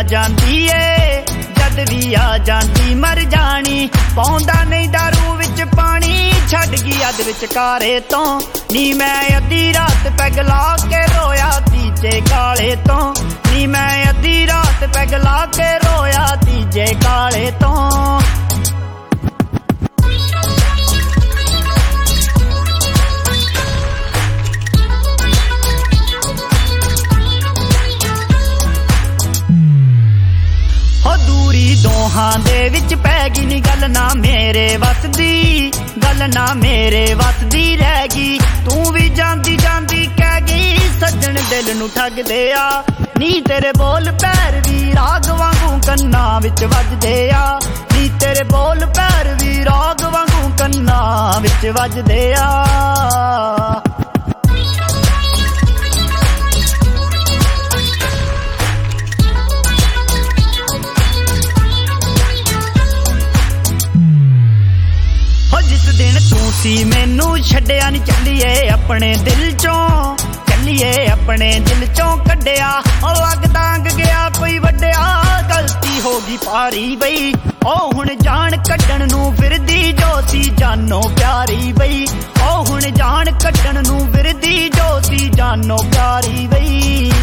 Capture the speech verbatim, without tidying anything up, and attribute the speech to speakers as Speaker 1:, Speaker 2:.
Speaker 1: ਜਾਂਦੀ ਏ ਜਦ ਵੀ ਆ ਜਾਂਦੀ ਮਰ ਜਾਣੀ ਪਾਉਂਦਾ ਨਹੀਂ ਦਾਰੂ ਵਿੱਚ ਪਾਣੀ ਛੱਡ ਗਈ ਅੱਧ ਵਿਚਕਾਰੇ ਤੋਂ ਨੀ ਮੈਂ ਅੱਧੀ ਰਾਤ ਪੈਗ ਲਾ ਕੇ ਰੋਇਆ ਤੀਜੇ ਕਾਲੇ ਤੋਂ ਨੀ ਮੈਂ ਅੱਧੀ ਰਾਤ ਪੈਗ ਲਾ ਕੇ ਰੋਇਆ ਤੀਜੇ ਕਾਲੇ ਤੋਂ ਦੋਹਾਂ ਦੇ ਵਿੱਚ ਪੈ ਗਈ ਨੀ ਗੱਲ ਨਾ ਮੇਰੇ ਵੱਸ ਦੀ ਗੱਲ ਨਾ ਮੇਰੇ ਵੱਸ ਦੀ ਰਹਿ ਗਈ ਤੂੰ ਵੀ ਜਾਂਦੀ ਜਾਂਦੀ ਕਹਿ ਗਈ ਸੱਜਣ ਦਿਲ ਨੂੰ ਠੱਗਦੇ ਆ ਨੀ ਤੇਰੇ ਬੋਲ ਪੈਰ ਵੀ ਰਾਗ ਵਾਂਗੂ ਕੰਨਾਂ ਵਿੱਚ ਵੱਜਦੇ ਆ ਨੀ ਤੇਰੇ ਬੋਲ ਪੈਰ ਵੀ ਰਾਗ ਵਾਂਗੂ ਕੰਨਾਂ ਵਿੱਚ ਵੱਜਦੇ ਆ ਸੀ ਮੈਨੂੰ ਛੱਡਿਆ ਨੀ ਚੱਲੀਏ ਆਪਣੇ ਦਿਲ ਚੋਂ ਚੱਲੀਏ ਆਪਣੇ ਦਿਲ ਚੋਂ ਕੱਢਿਆ ਉਹ ਲੱਗਦਾ ਅੰਗ ਗਿਆ ਕੋਈ ਵੱਡਿਆ ਗਲਤੀ ਹੋ ਗਈ ਭਾਰੀ ਬਈ ਉਹ ਹੁਣ ਜਾਨ ਕੱਢਣ ਨੂੰ ਫਿਰਦੀ ਜੋ ਸੀ ਜਾਨੋਂ ਪਿਆਰੀ ਬਈ ਉਹ ਹੁਣ ਜਾਨ ਕੱਢਣ ਨੂੰ ਫਿਰਦੀ ਜੋ ਸੀ ਜਾਨੋਂ ਪਿਆਰੀ ਬਈ